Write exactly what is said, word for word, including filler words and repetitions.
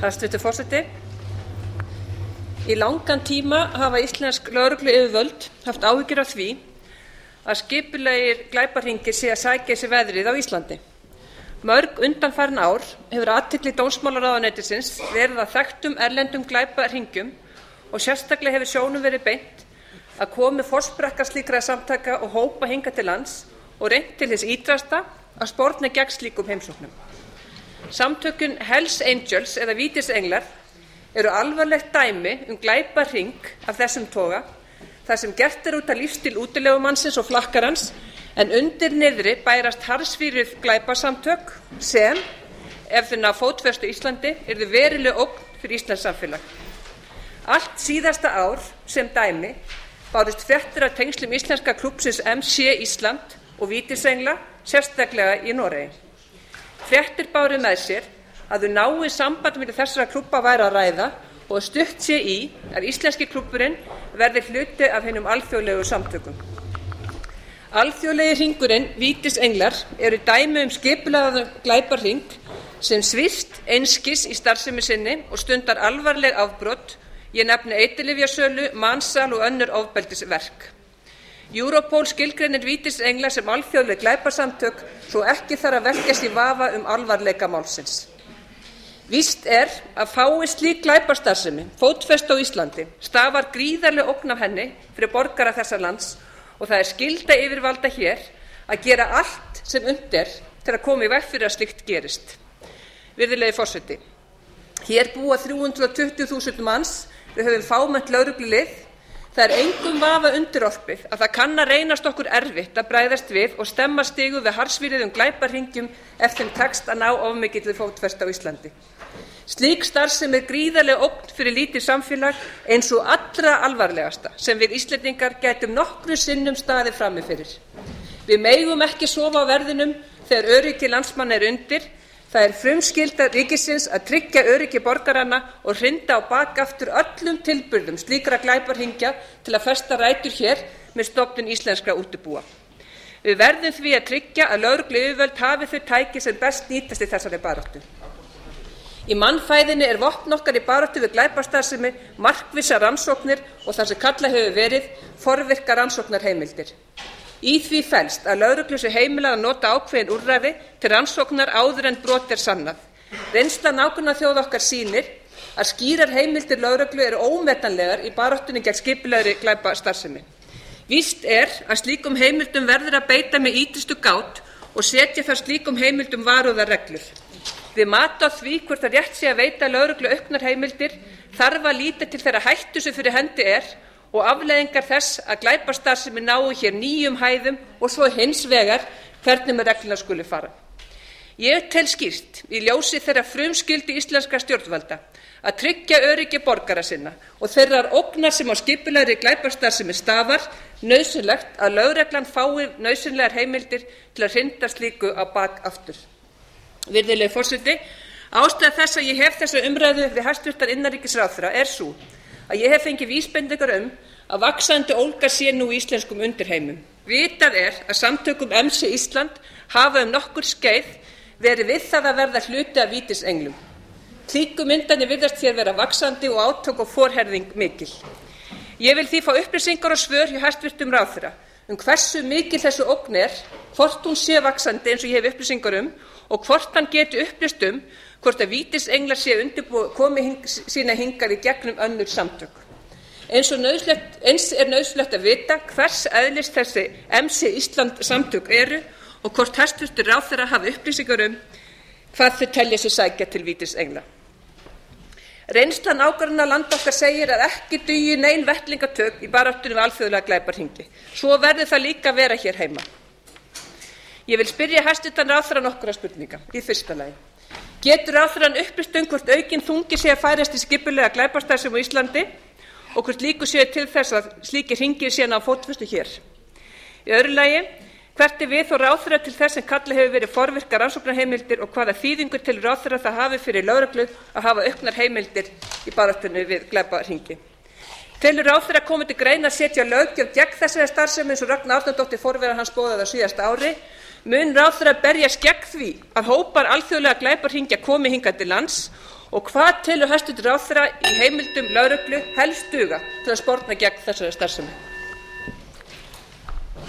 Hæstvirtur forseti. Í langan tíma hafa íslensk lögregluyfirvöld haft áhyggjur af því að skipulegir glæpahringir sé að sækja sér veðrið á Íslandi. Mörg undanfarin ár hefur athygli dómsmálaráðuneytisins verið að þekktum erlendum glæpahringjum og sérstaklega hefur sjónum verið beint að komi forsprakka slíkra samtaka og hópa hingað til lands og reynt til þess ýtrasta að sporna gegn slíkum heimsóknum. Samtökin Hells Angels eða Vítisenglar eru alvarlegt dæmi um glæpahring af þessum toga, þar sem gert er út af lífstíl útilegumannsins og flakkarans, en undir niðri bærast harðsvíruð glæpasamtök sem, ef þau ná fótfestu á Íslandi, yrðu veruleg ógn fyrir íslenskt samfélag. Allt síðasta ár sem dæmi bárust fréttir af tengslum íslenska klúbbsins M C Ísland og Vítisengla, sérstaklega í Noregi. Fréttir báru með sér að þau náið samband milli þessara klúbba væri að ræða og stutt sé í að íslenski klúbburinn verði hluti af hinum alþjóðlegu samtökum. Alþjóðlegi hringurinn Vítisenglar eru dæmi um skipulagðan glæpahring sem svífst einskis í starfsemi sinni og stundar alvarleg afbrot. Ég nefni eiturlyfjasölu, mansal og önnur ofbeldisverk. Europol skilgreinir Vítisengla sem alþjóðleg glæpasamtök svo ekki þarf að velkjast í vafa um alvarleika málsins. Víst er að fái slík glæpastarfsemi fótfestu á Íslandi stafar gríðarleg ógn af henni fyrir borgara þessa lands og það er skylda yfirvalda hér að gera allt sem unnt er til að koma í veg fyrir að slíkt gerist. Virðulegi forseti. Hér búa þrjú hundruð tuttugu þúsund manns, við höfum fámennt lögreglulið. Það er engum vafa undirorpið að það kann að reynast okkur erfitt að bregðast við og stemma stigu við harðsvíruðum glæpahringjum ef þeim tekst að ná of mikilli fótfestu á Íslandi. Slík starfsemi er gríðarleg ógn fyrir lítið samfélag eins og allra alvarlegasta sem við Íslendingar gætum nokkru sinnum staðið frammi fyrir. Við megum ekki sofa á verðinum þegar öryggi landsmanna er undir. Það er frumskylda ríkisins að tryggja öryggi borgaranna og hrinda á bak aftur öllum tilburðum slíkra glæpahringja til að festa rætur hér með stofnun íslenskra útibúa. Við verðum því að tryggja að lögregluyfirvöld hafi þau tæki sem best nýtast í þessari baráttu. Í mannfæðinni er vopn okkar í baráttu við glæpastarfsemi markvissar rannsóknir og það sem kallað hefur verið forvirkar rannsóknarheimildir. Í því felst að lögreglu sé heimilað að nota ákveðin úrræði til rannsóknar áður en brot er sannað. Reynsla nágrannaþjóða okkar sýnir að skýrar heimildir lögreglu eru ómetanlegar í baráttunni gegn skipulagðri glæpastarfsemi. Víst er að slíkum heimildum verður að beita með ýtrustu gát og setja þar slíkum heimildum varúðarreglur. Við mat á því hvort það rétt sé að veita lögreglu auknar heimildir þarf að líta til þeirra hættu sem fyrir hendi er og afleiðingar þess að glæpastarfsemi nái hér nýjum hæðum og svo hins vegar hvernig með regluna skuli fara. Ég tel skýrt í ljósi þeirra frumskyldu íslenskra stjórnvalda að tryggja öryggi borgara sinna og þeirrar ógnar sem á skipulagðri glæpastarfsemi stafar nauðsynlegt að lögreglan fái nauðsynlegar heimildir til að hrinda slíku á bak aftur. Virðulegi forseti, ástæða þess að ég hef þessa umræðu við hæstvirtan innanríkisráðherra er sú að ég hef fengið vísbendingar um að vaxandi ólga sé nú í íslenskum undirheimum. Vitað er að samtökum M C Ísland hafa um nokkur skeið verið við það að verða hluti af Vítisenglum. Klíkumyndanir virðast hér vera vaxandi og átök og forherðing mikil. Ég vil því fá upplýsingar og svör hjá hæstvirtum ráðherra um hversu mikil þessu ógn er, hvort hún sé vaxandi eins og ég hef upplýsingar um og hvort hann geti upplýst um hvort að Vítisenglar sé undirbúið komi hing, sína hingað í gegnum önnur samtök. Eins, eins er nauðsynlegt að vita hvers eðlis þessi M C Ísland samtök eru og hvort hæstvirtur ráðherra hafi upplýsingar um hvað þau telja sig sækja til Vítisengla. Reynsla nágrannalanda okkar segir að ekki dugi nein vettlingatök í baráttunni við alþjóðlega glæpahringi. Svo verður það líka að vera hér heima. Ég vil spyrja hæstvirtan ráðherra nokkurra spurninga. Í fyrsta lagi. Getur ráðherrann upplýst um hvort aukinn þungi sé að færast í skipulega glæpastarfsemi á Íslandi og hvort líkur séu til þess að slíkir hringir séu ná fótfestu hér? Í öðru lagi, hvert er við og ráðherra til þess sem kallað hefur verið forvirkar rannsóknarheimildir og hvaða þýðingu til ráðherra það hafi fyrir lögreglu að hafa auknar heimildir í baráttunni við glæpahringi? Telur ráðherra komið til greina að setja löggjöf gegn þessari starfsemi eins og Ragna Árnadóttir forvera hans boðaði á síðasta ári? Mun ráðherra berjast gegn því að hópar alþjóðlega glæpahringja komi hingað til lands og hvað telur hæstvirtur ráðherra í heimildum lögreglu helst duga til að sporna gegn þessari starfsemi?